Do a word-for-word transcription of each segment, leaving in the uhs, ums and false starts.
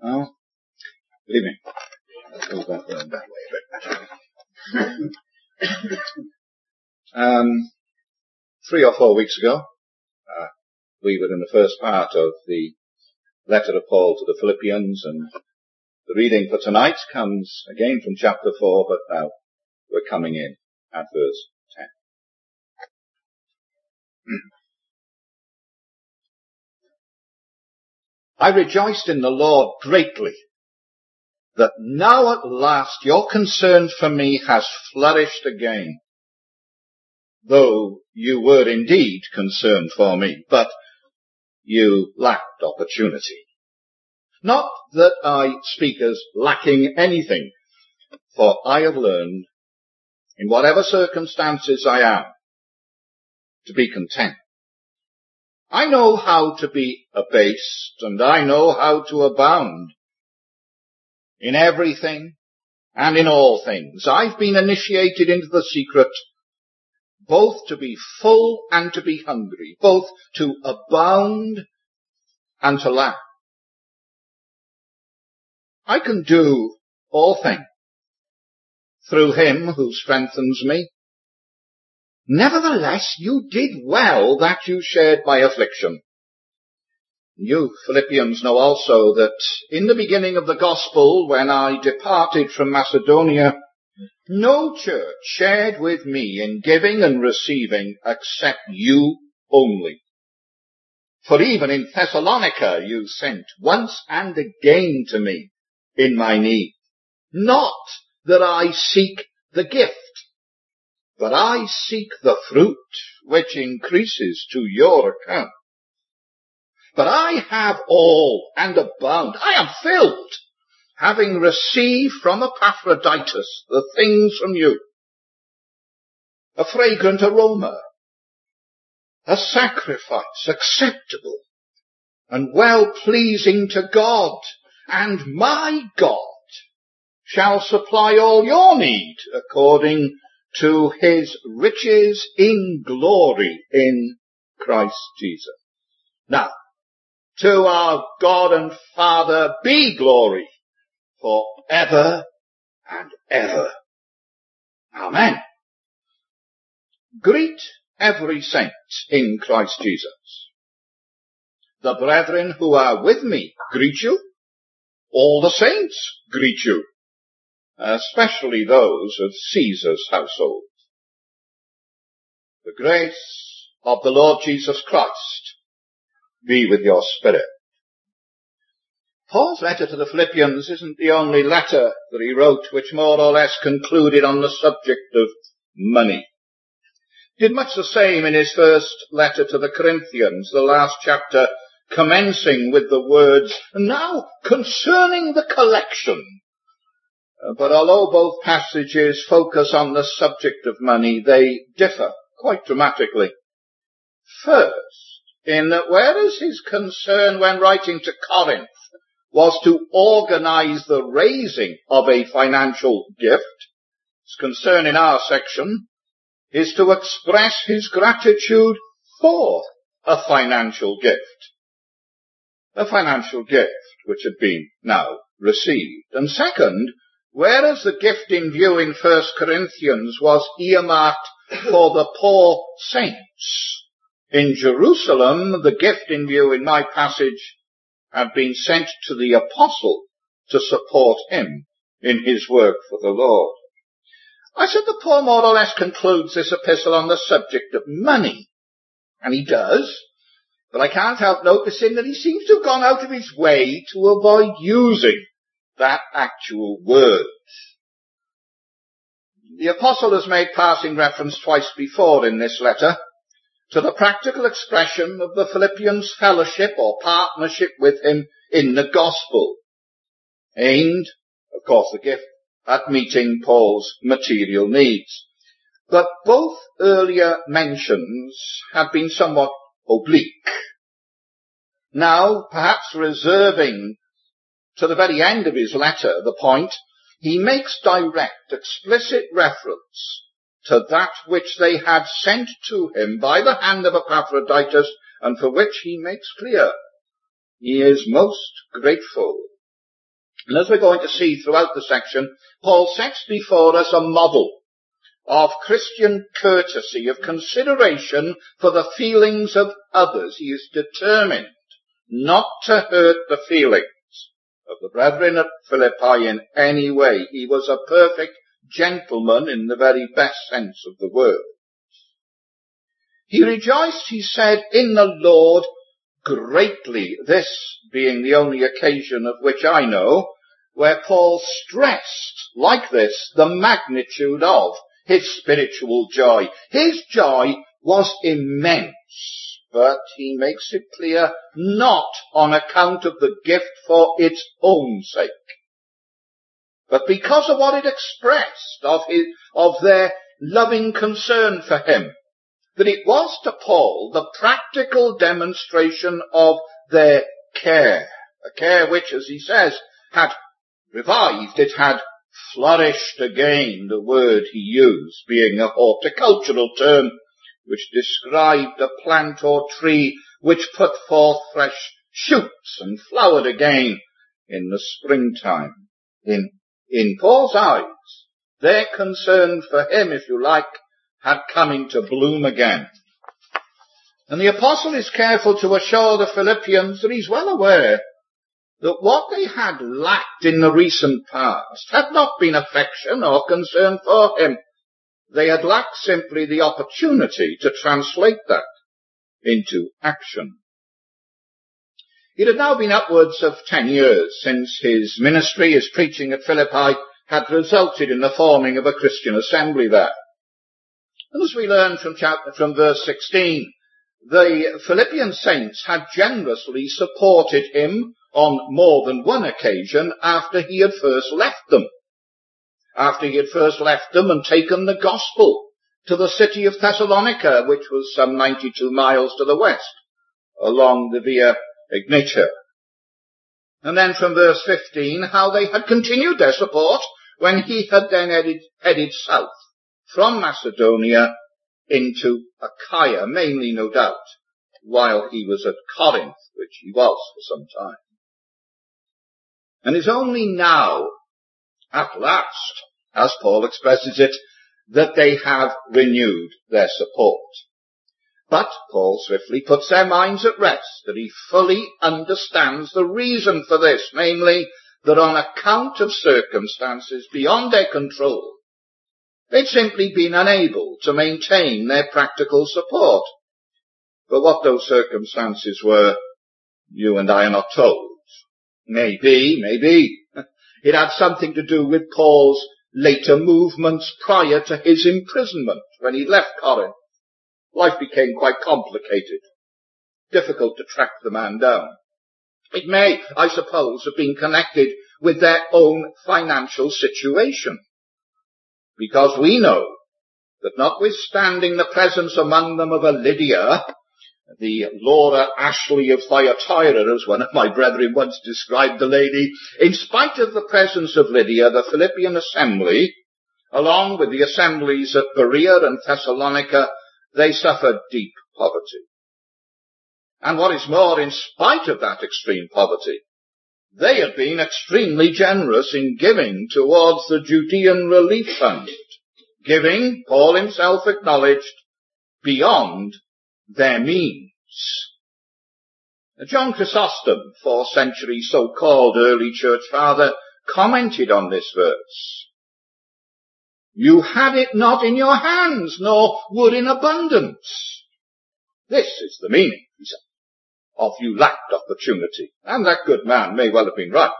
Oh, good evening. Let's go that way, that way a bit better. um, three or four weeks ago, uh, we were in the first part of the letter of Paul to the Philippians, and the reading for tonight comes again from chapter four, but now we're coming in at verse ten. I rejoiced in the Lord greatly that now at last your concern for me has flourished again, though you were indeed concerned for me, but you lacked opportunity. Not that I speak as lacking anything, for I have learned, in whatever circumstances I am, to be content. I know how to be abased, and I know how to abound. In everything and in all things, I've been initiated into the secret, both to be full and to be hungry, both to abound and to lack. I can do all things through him who strengthens me. Nevertheless, you did well that you shared my affliction. You Philippians know also that in the beginning of the gospel, when I departed from Macedonia, no church shared with me in giving and receiving except you only. For even in Thessalonica you sent once and again to me in my need. Not that I seek the gift, but I seek the fruit which increases to your account. But I have all and abound. I am filled, having received from Epaphroditus the things from you, a fragrant aroma, a sacrifice acceptable and well-pleasing to God, and my God shall supply all your need according to his riches in glory in Christ Jesus. Now, to our God and Father be glory for ever and ever. Amen. Greet every saint in Christ Jesus. The brethren who are with me greet you. All the saints greet you, especially those of Caesar's household. The grace of the Lord Jesus Christ be with your spirit. Paul's letter to the Philippians isn't the only letter that he wrote which more or less concluded on the subject of money. He did much the same in his first letter to the Corinthians, the last chapter commencing with the words, now concerning the collection. But although both passages focus on the subject of money, they differ quite dramatically. First, in that whereas his concern when writing to Corinth was to organize the raising of a financial gift, his concern in our section is to express his gratitude for a financial gift. A financial gift which had been now received. And second, whereas the gift in view in First Corinthians was earmarked for the poor saints, in Jerusalem, the gift in view in my passage had been sent to the apostle to support him in his work for the Lord. I said that Paul more or less concludes this epistle on the subject of money. And he does, but I can't help noticing that he seems to have gone out of his way to avoid using that actual word. The apostle has made passing reference twice before in this letter to the practical expression of the Philippians' fellowship or partnership with him in the gospel, aimed, of course, the gift at meeting Paul's material needs. But both earlier mentions have been somewhat oblique. Now, perhaps reserving to the very end of his letter the point, he makes direct, explicit reference to that which they had sent to him by the hand of Epaphroditus, and for which he makes clear he is most grateful And as we're going to see throughout the section, Paul sets before us a model of Christian courtesy, of consideration for the feelings of others. He is determined not to hurt the feelings of the brethren at Philippi in any way. He was a perfect gentleman in the very best sense of the word. He rejoiced, he said, in the Lord greatly, this being the only occasion of which I know where Paul stressed like this the magnitude of his spiritual joy. His joy was immense, but he makes it clear not on account of the gift for its own sake, but because of what it expressed of his, of their loving concern for him. That it was to Paul the practical demonstration of their care, a care which, as he says, had revived, it had flourished again, the word he used being a horticultural term which described a plant or tree which put forth fresh shoots and flowered again in the springtime. In, in Paul's eyes, their concern for him, if you like, had come into bloom again. And the apostle is careful to assure the Philippians that he's well aware that what they had lacked in the recent past had not been affection or concern for him. They had lacked simply the opportunity to translate that into action. It had now been upwards of ten years since his ministry, his preaching at Philippi, had resulted in the forming of a Christian assembly there. And as we learn from chapter, from verse sixteen, the Philippian saints had generously supported him on more than one occasion after he had first left them. After he had first left them and taken the gospel to the city of Thessalonica, which was some ninety-two miles to the west, along the Via Egnatia. And then from verse fifteen, how they had continued their support when he had then headed, headed south from Macedonia into Achaia, mainly, no doubt, while he was at Corinth, which he was for some time. And it's only now, at last, as Paul expresses it, that they have renewed their support. But Paul swiftly puts their minds at rest, that he fully understands the reason for this, namely, that on account of circumstances beyond their control, they'd simply been unable to maintain their practical support. But what those circumstances were, you and I are not told. Maybe, maybe, it had something to do with Paul's later movements prior to his imprisonment when he left Corinth. Life became quite complicated, difficult to track the man down. It may, I suppose, have been connected with their own financial situation. Because we know that notwithstanding the presence among them of a Lydia, the Laura Ashley of Thyatira, as one of my brethren once described the lady, in spite of the presence of Lydia, the Philippian assembly, along with the assemblies at Berea and Thessalonica, they suffered deep poverty. And what is more, in spite of that extreme poverty, they had been extremely generous in giving towards the Judean Relief Fund, giving, Paul himself acknowledged, beyond their means. John Chrysostom, fourth century so-called early church father, commented on this verse. You had it not in your hands, nor would in abundance. This is the meaning, he said, of you lacked opportunity. And that good man may well have been right.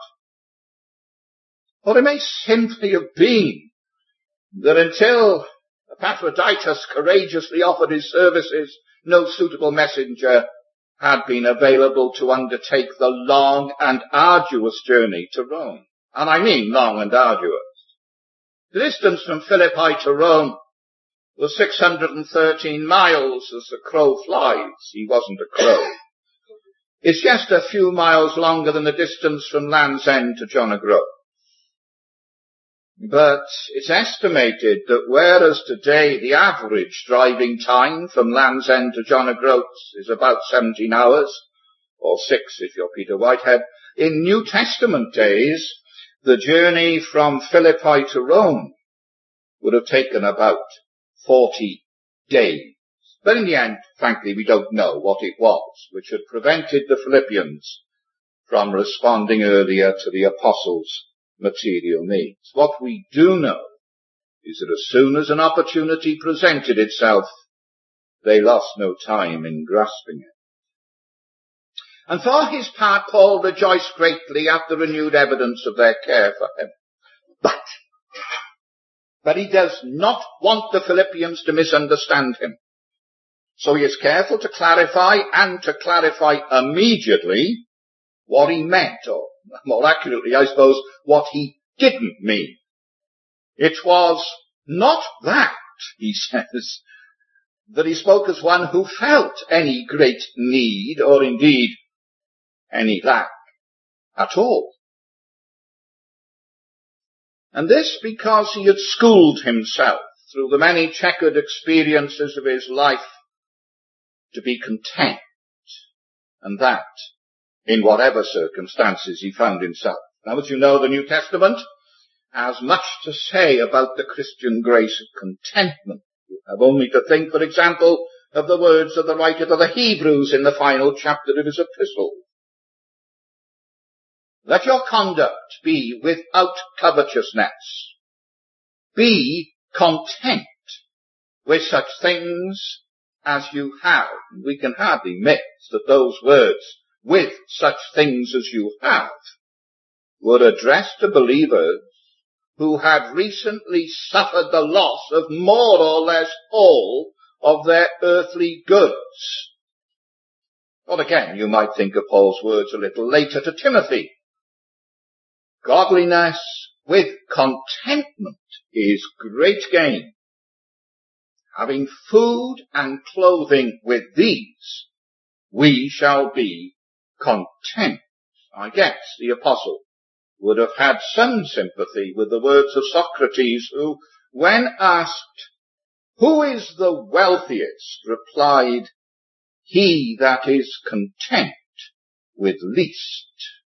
Or it may simply have been that until Epaphroditus courageously offered his services, no suitable messenger had been available to undertake the long and arduous journey to Rome. And I mean long and arduous. The distance from Philippi to Rome was six hundred thirteen miles as the crow flies. He wasn't a crow. It's just a few miles longer than the distance from Land's End to John O'Groats. But it's estimated that whereas today the average driving time from Land's End to John O'Groats is about seventeen hours, or six if you're Peter Whitehead, in New Testament days, the journey from Philippi to Rome would have taken about forty days. But in the end, frankly, we don't know what it was which had prevented the Philippians from responding earlier to the apostles' material needs. What we do know is that as soon as an opportunity presented itself, they lost no time in grasping it. And for his part, Paul rejoiced greatly at the renewed evidence of their care for him. But, but he does not want the Philippians to misunderstand him. So he is careful to clarify, and to clarify immediately, what he meant, or more accurately, I suppose, what he didn't mean. It was not that, he says, that he spoke as one who felt any great need, or indeed any lack at all. And this because he had schooled himself through the many checkered experiences of his life to be content, and that in whatever circumstances he found himself. Now, as you know, the New Testament has much to say about the Christian grace of contentment. You have only to think, for example, of the words of the writer to the Hebrews in the final chapter of his epistle. Let your conduct be without covetousness. Be content with such things as you have. We can hardly miss that those words, with such things as you have, were addressed to believers who had recently suffered the loss of more or less all of their earthly goods. Or again, you might think of Paul's words a little later to Timothy. Godliness with contentment is great gain. Having food and clothing with these, we shall be content. I guess the apostle would have had some sympathy with the words of Socrates, who, when asked, who is the wealthiest, replied, he that is content with least.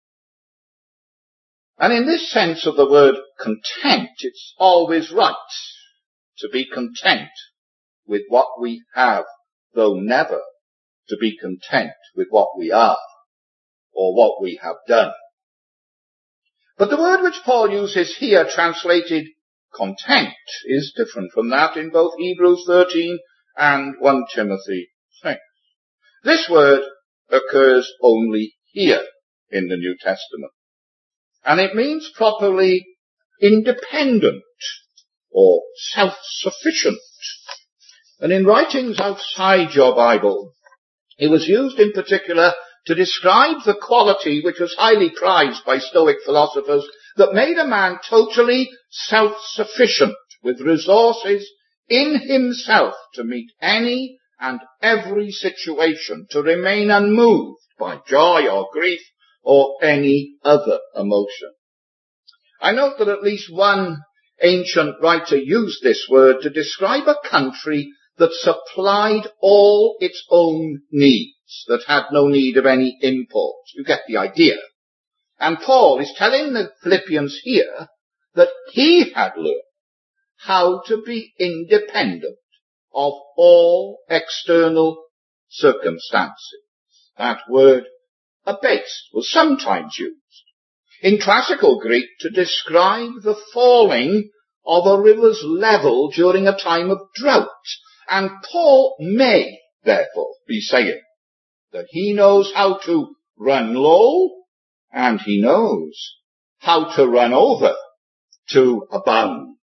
And in this sense of the word content, it's always right to be content with what we have, though never to be content with what we are or what we have done. But the word which Paul uses here, translated content, is different from that in both Hebrews thirteen and First Timothy six. This word occurs only here in the New Testament. And it means properly independent or self-sufficient. And in writings outside your Bible, it was used in particular to describe the quality which was highly prized by Stoic philosophers that made a man totally self-sufficient with resources in himself to meet any and every situation, to remain unmoved by joy or grief or any other emotion. I note that at least one ancient writer used this word to describe a country that supplied all its own needs, that had no need of any import. You get the idea. And Paul is telling the Philippians here that he had learned how to be independent of all external circumstances. That word, abased, was sometimes used in classical Greek to describe the falling of a river's level during a time of drought. And Paul may, therefore, be saying that he knows how to run low and he knows how to run over to abound.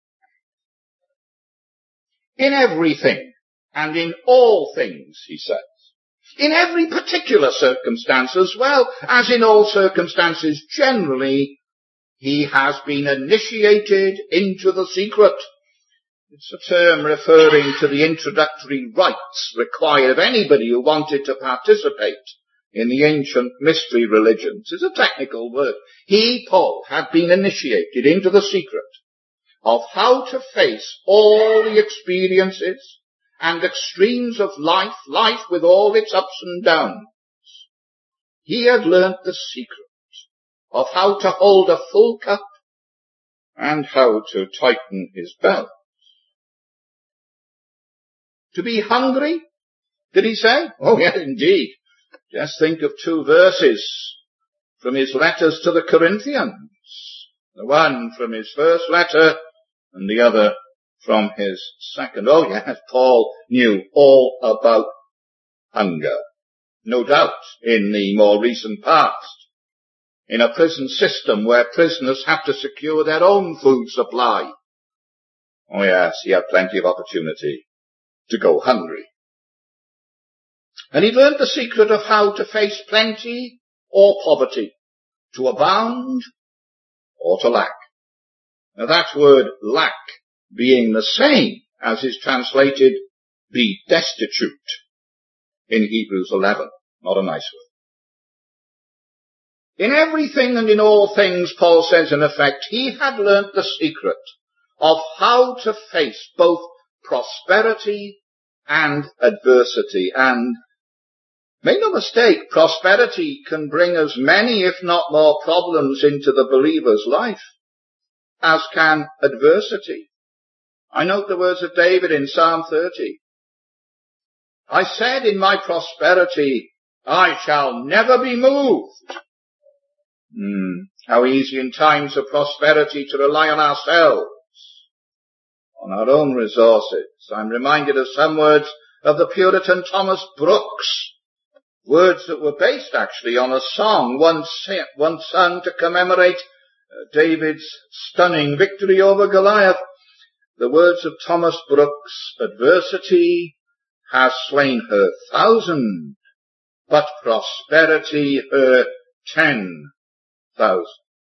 In everything and in all things, he says. In every particular circumstance as well as in all circumstances generally, he has been initiated into the secret. It's a term referring to the introductory rites required of anybody who wanted to participate in the ancient mystery religions. It's a technical word. He, Paul, had been initiated into the secret of how to face all the experiences and extremes of life, life with all its ups and downs. He had learnt the secret of how to hold a full cup and how to tighten his belt. To be hungry, did he say? Oh yes, indeed. Just think of two verses from his letters to the Corinthians. The one from his first letter and the other from his second. Oh yes, Paul knew all about hunger. No doubt in the more recent past. In a prison system where prisoners have to secure their own food supply. Oh yes, he had plenty of opportunity to go hungry. And he learned the secret of how to face plenty or poverty, to abound or to lack. Now that word lack being the same as is translated be destitute in Hebrews eleven. Not a nice word. In everything and in all things, Paul says in effect, he had learnt the secret of how to face both prosperity and adversity. And make no mistake, prosperity can bring as many, if not more, problems into the believer's life as can adversity. I note the words of David in Psalm thirty. I said in my prosperity, I shall never be moved. Hmm, how easy in times of prosperity to rely on ourselves, on our own resources. I'm reminded of some words of the Puritan Thomas Brooks, words that were based actually on a song once, once sung to commemorate uh, David's stunning victory over Goliath. The words of Thomas Brooks, adversity has slain her thousand, but prosperity her ten thousand.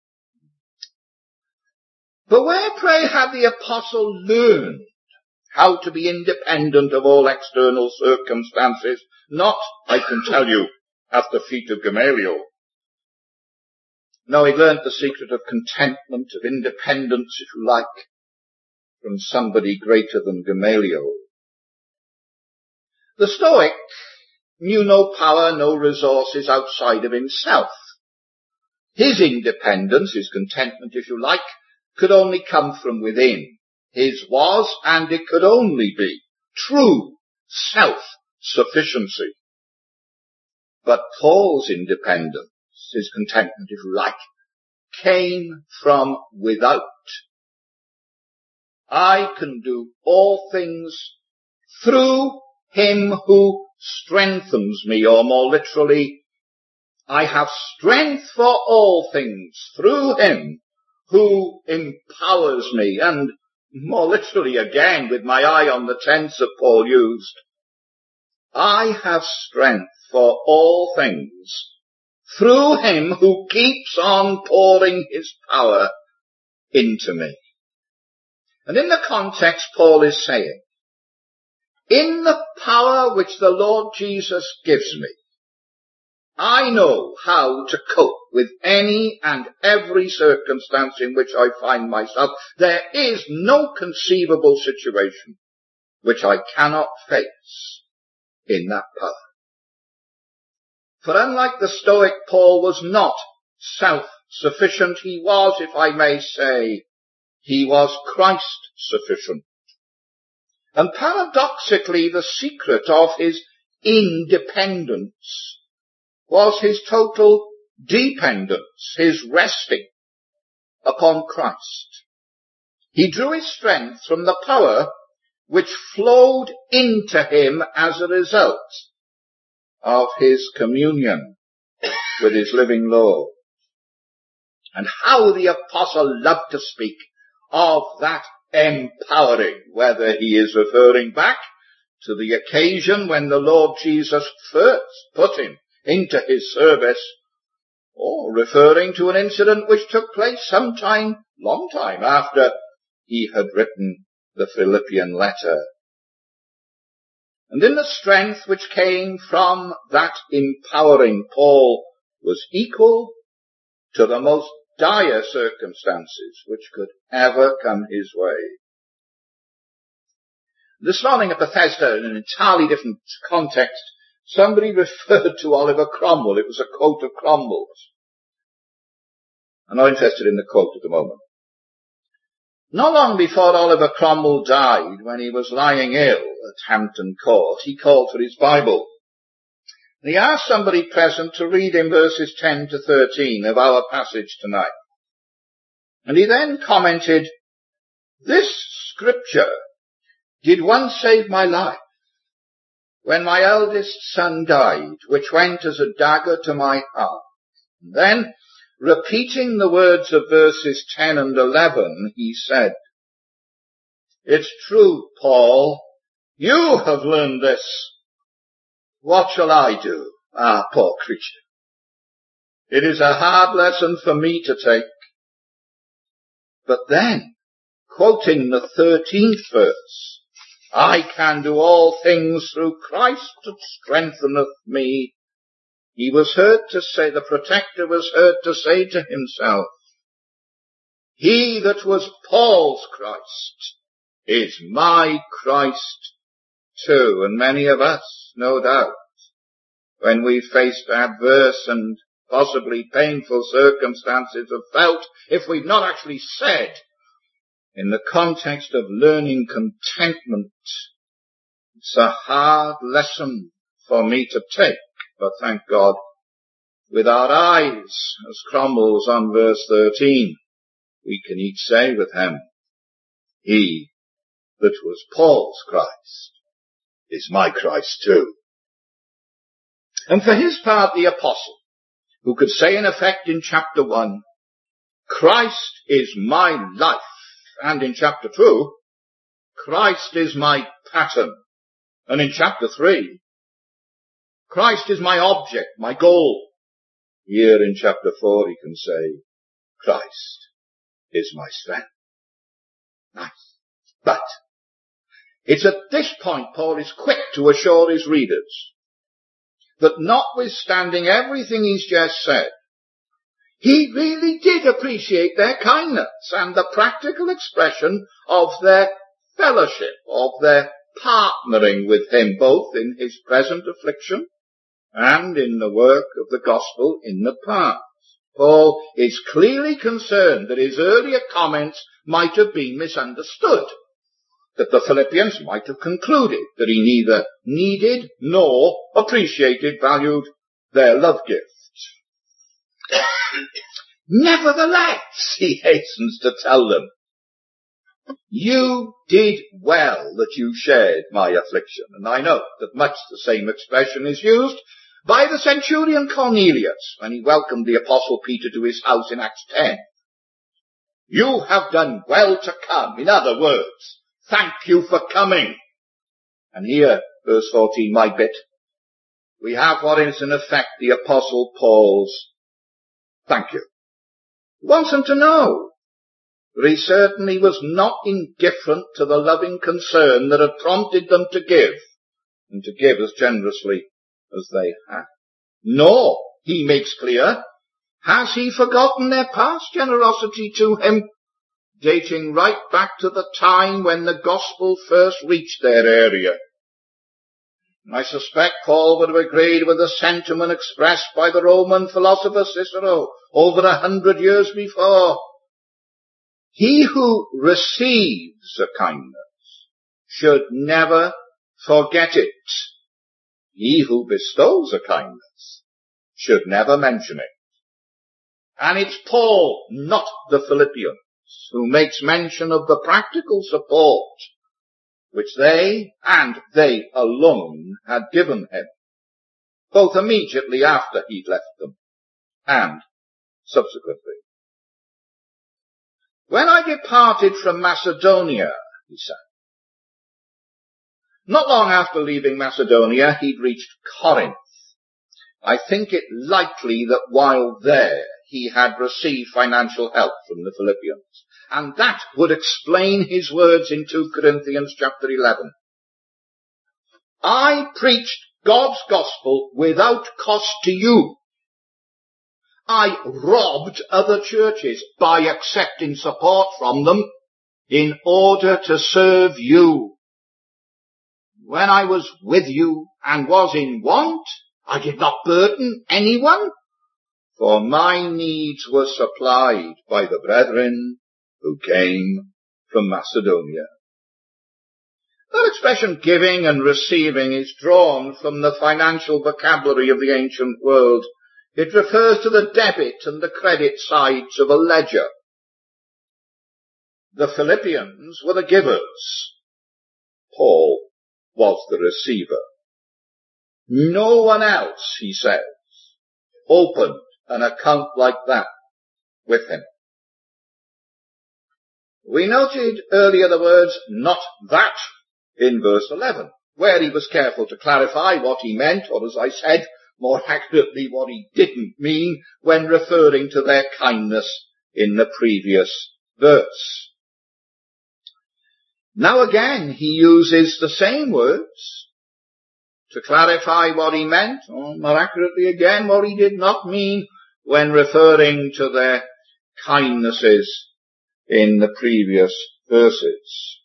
But where, pray, had the apostle learned how to be independent of all external circumstances? Not, I can tell you, at the feet of Gamaliel. No, he learned the secret of contentment, of independence, if you like, from somebody greater than Gamaliel. The Stoic knew no power, no resources outside of himself. His independence, his contentment, if you like, could only come from within. His was, and it could only be, true self-sufficiency. But Paul's independence, his contentment, if you like, came from without. I can do all things through him who strengthens me, or more literally, I have strength for all things through him who empowers me. And more literally again, with my eye on the tense that Paul used, I have strength for all things through him who keeps on pouring his power into me. And in the context, Paul is saying, in the power which the Lord Jesus gives me, I know how to cope with any and every circumstance in which I find myself. There is no conceivable situation which I cannot face in that power. For unlike the Stoic, Paul was not self-sufficient. He was, if I may say, he was Christ-sufficient. And paradoxically, the secret of his independence was his total dependence, his resting upon Christ. He drew his strength from the power which flowed into him as a result of his communion with his living Lord. And how the apostle loved to speak of that empowering, whether he is referring back to the occasion when the Lord Jesus first put him into his service, or referring to an incident which took place sometime, long time after he had written the Philippian letter. And in the strength which came from that empowering, Paul was equal to the most dire circumstances which could ever come his way. This morning at Bethesda, in an entirely different context, somebody referred to Oliver Cromwell. It was a quote of Cromwell's. I'm not interested in the quote at the moment. Not long before Oliver Cromwell died, when he was lying ill at Hampton Court, he called for his Bible. He asked somebody present to read him verses ten to thirteen of our passage tonight. And he then commented, "This scripture did once save my life when my eldest son died, which went as a dagger to my heart." And then, repeating the words of verses ten and eleven, he said, "It's true, Paul, you have learned this. What shall I do?" Ah, poor creature. It is a hard lesson for me to take. But then, quoting the thirteenth verse, "I can do all things through Christ that strengtheneth me," he was heard to say, the protector was heard to say to himself, "He that was Paul's Christ is my Christ too." And many of us, no doubt, when we faced adverse and possibly painful circumstances, have felt, if we've not actually said, in the context of learning contentment, it's a hard lesson for me to take. But thank God, with our eyes, as Cromwell's on verse thirteen, we can each say with him, "He that was Paul's Christ is my Christ too." And for his part, the apostle, who could say in effect in chapter one, "Christ is my life," and in chapter two, "Christ is my pattern," and in chapter three, "Christ is my object, my goal." Here in chapter four he can say, "Christ is my strength." Nice. But it's at this point Paul is quick to assure his readers that notwithstanding everything he's just said, he really did appreciate their kindness and the practical expression of their fellowship, of their partnering with him, both in his present affliction and in the work of the gospel in the past. Paul is clearly concerned that his earlier comments might have been misunderstood, that the Philippians might have concluded that he neither needed nor appreciated, valued their love gift. Nevertheless, he hastens to tell them, "You did well that you shared my affliction." And I know that much the same expression is used by the centurion Cornelius when he welcomed the apostle Peter to his house in Acts ten. "You have done well to come." In other words, thank you for coming. And here, verse fourteen, my bit, we have what is in effect the apostle Paul's thank you. He wants them to know that he certainly was not indifferent to the loving concern that had prompted them to give, and to give as generously as they had. Nor, he makes clear, has he forgotten their past generosity to him, dating right back to the time when the gospel first reached their area. And I suspect Paul would have agreed with the sentiment expressed by the Roman philosopher Cicero over a hundred years before. He who receives a kindness should never forget it. He who bestows a kindness should never mention it. And it's Paul, not the Philippians, who makes mention of the practical support which they, and they alone, had given him, both immediately after he'd left them, and subsequently. "When I departed from Macedonia," he said. Not long after leaving Macedonia, he'd reached Corinth. I think it likely that while there, he had received financial help from the Philippians. And that would explain his words in two Corinthians chapter eleven. "I preached God's gospel without cost to you. I robbed other churches by accepting support from them in order to serve you. When I was with you and was in want, I did not burden anyone, for my needs were supplied by the brethren who came from Macedonia. That expression giving and receiving is drawn from the financial vocabulary of the ancient world. It refers to the debit and the credit sides of a ledger. The Philippians were the givers. Paul was the receiver. No one else, he says, opened an account like that with him. We noted earlier the words, not that, in verse eleven, where he was careful to clarify what he meant, or as I said, more accurately what he didn't mean, when referring to their kindness in the previous verse. Now again, he uses the same words to clarify what he meant, or more accurately again, what he did not mean, when referring to their kindnesses in the previous verses.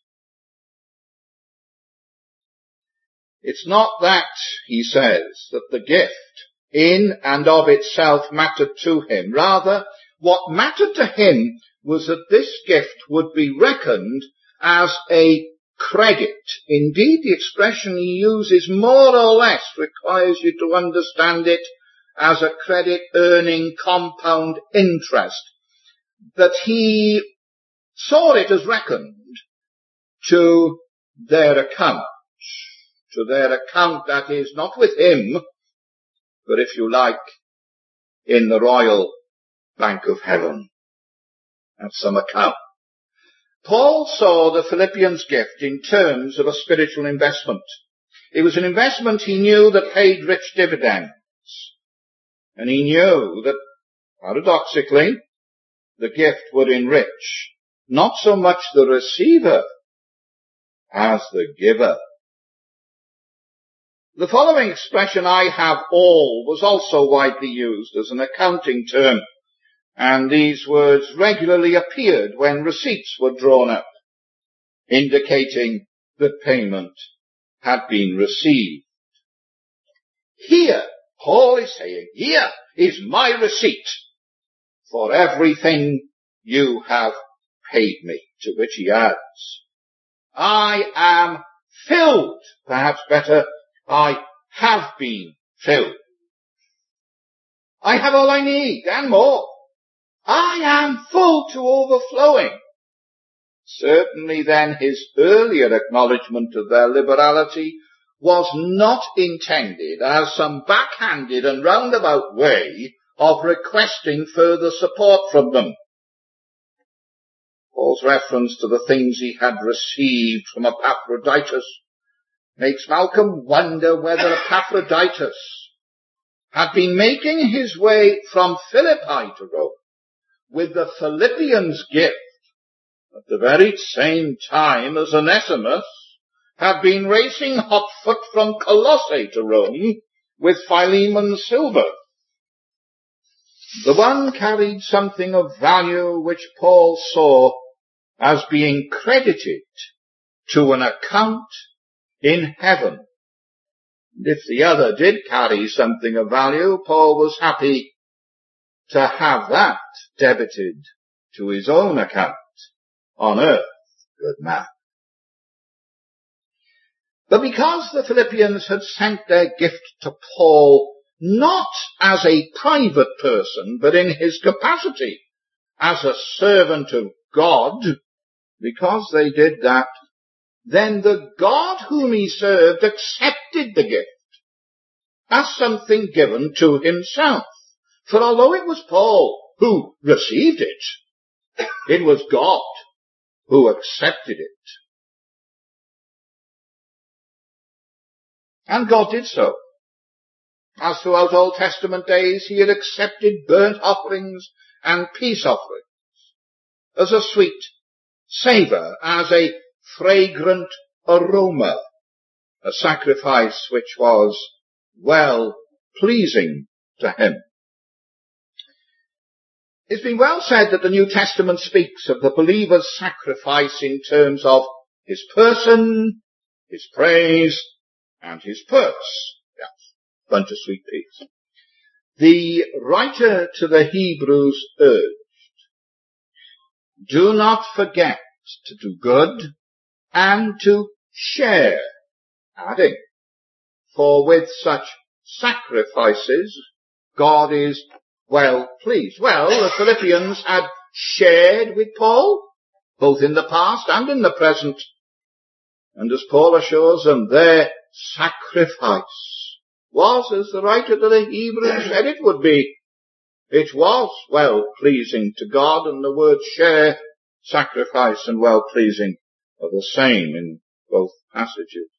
It's not that, he says, that the gift in and of itself mattered to him. Rather, what mattered to him was that this gift would be reckoned as a credit. Indeed, the expression he uses more or less requires you to understand it as a credit earning compound interest. That he saw it as reckoned to their account. To their account, that is, not with him, but if you like, in the royal bank of heaven, at some account. Paul saw the Philippians' gift in terms of a spiritual investment. It was an investment he knew that paid rich dividends. And he knew that, paradoxically, the gift would enrich not so much the receiver as the giver. The following expression, I have all, was also widely used as an accounting term, and these words regularly appeared when receipts were drawn up, indicating that payment had been received. Here, Paul is saying, here is my receipt for everything you have paid me, to which he adds, I am filled, perhaps better, I have been filled. I have all I need and more. I am full to overflowing. Certainly then his earlier acknowledgement of their liberality was not intended as some backhanded and roundabout way of requesting further support from them. Paul's reference to the things he had received from Epaphroditus makes Malcolm wonder whether Epaphroditus had been making his way from Philippi to Rome with the Philippians' gift at the very same time as Onesimus had been racing hot foot from Colossae to Rome with Philemon's silver. The one carried something of value which Paul saw as being credited to an account in heaven. And if the other did carry something of value, Paul was happy to have that debited to his own account on earth. Good man. But because the Philippians had sent their gift to Paul not as a private person, but in his capacity as a servant of God, because they did that, then the God whom he served accepted the gift as something given to himself. For although it was Paul who received it, it was God who accepted it. And God did so. As throughout Old Testament days he had accepted burnt offerings and peace offerings as a sweet savour, as a fragrant aroma, a sacrifice which was well pleasing to him. It's been well said that the New Testament speaks of the believer's sacrifice in terms of his person, his praise, and his purse. Yes, bunch of sweet peas. the writer to the Hebrews urged, do not forget to do good and to share, adding, for with such sacrifices God is well pleased. Well, the Philippians had shared with Paul, both in the past and in the present. And as Paul assures them, their sacrifice was, as the writer to the Hebrews said it would be, it was well pleasing to God, and the words share, sacrifice and well pleasing are the same in both passages.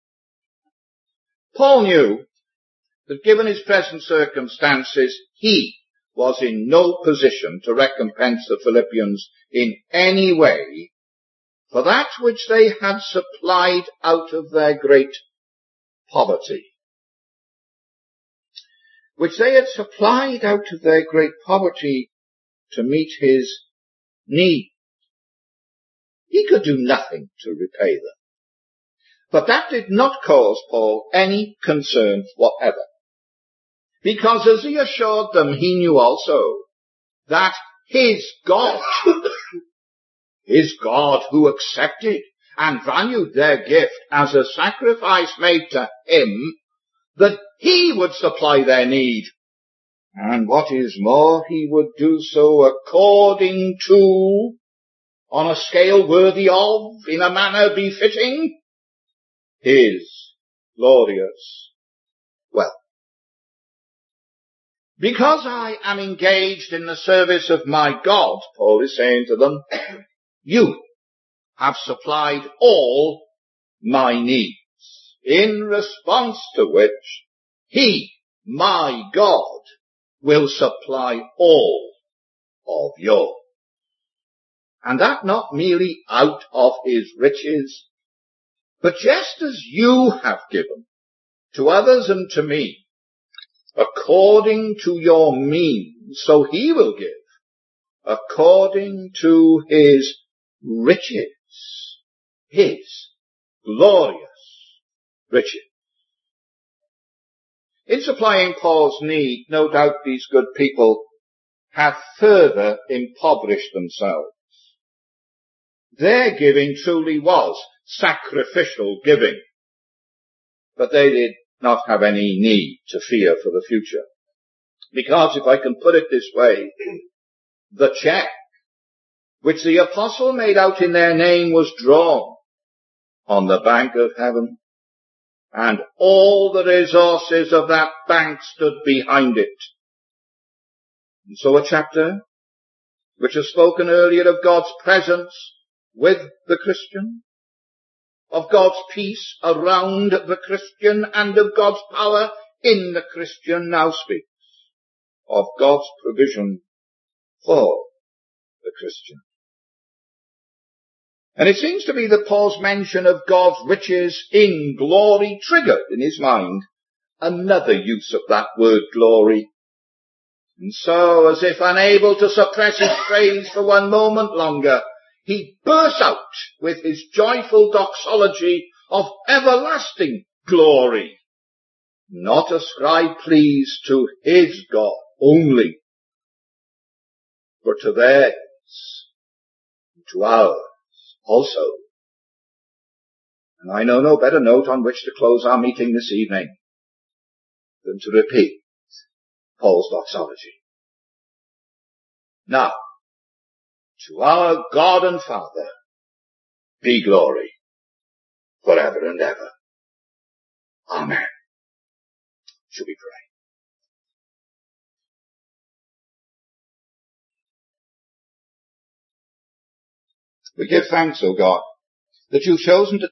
Paul knew that given his present circumstances, he was in no position to recompense the Philippians in any way for that which they had supplied out of their great poverty. Which they had supplied out of their great poverty to meet his need. He could do nothing to repay them. But that did not cause Paul any concern whatever. Because as he assured them, he knew also that his God, his God who accepted and valued their gift as a sacrifice made to him, that he would supply their need. And what is more, he would do so according to, on a scale worthy of, in a manner befitting, his glorious wealth. Because I am engaged in the service of my God, Paul is saying to them, you have supplied all my needs, in response to which he, my God, will supply all of yours. And that not merely out of his riches, but just as you have given to others and to me, according to your means, so he will give, according to his riches, his glorious riches. In supplying Paul's need, no doubt these good people have further impoverished themselves. Their giving truly was sacrificial giving, but they did not have any need to fear for the future. Because, if I can put it this way, the check which the apostle made out in their name was drawn on the bank of heaven, and all the resources of that bank stood behind it. And so a chapter which has spoken earlier of God's presence with the Christian, of God's peace around the Christian, and of God's power in the Christian, now speaks of God's provision for the Christian. And it seems to be that Paul's mention of God's riches in glory triggered in his mind another use of that word glory. And so, as if unable to suppress his praise for one moment longer, he burst out with his joyful doxology of everlasting glory, not ascribe please to his God only, but to theirs, to ours also. And I know no better note on which to close our meeting this evening than to repeat Paul's doxology. Now, to our God and Father be glory forever and ever. Amen. Shall we pray? We give thanks, O God, that you've chosen to